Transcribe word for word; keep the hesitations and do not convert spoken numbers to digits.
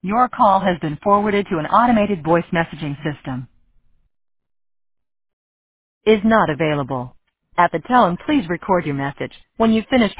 Your call has been forwarded to an automated voice messaging system. Is not available. At the tone, please record your message. When you've finished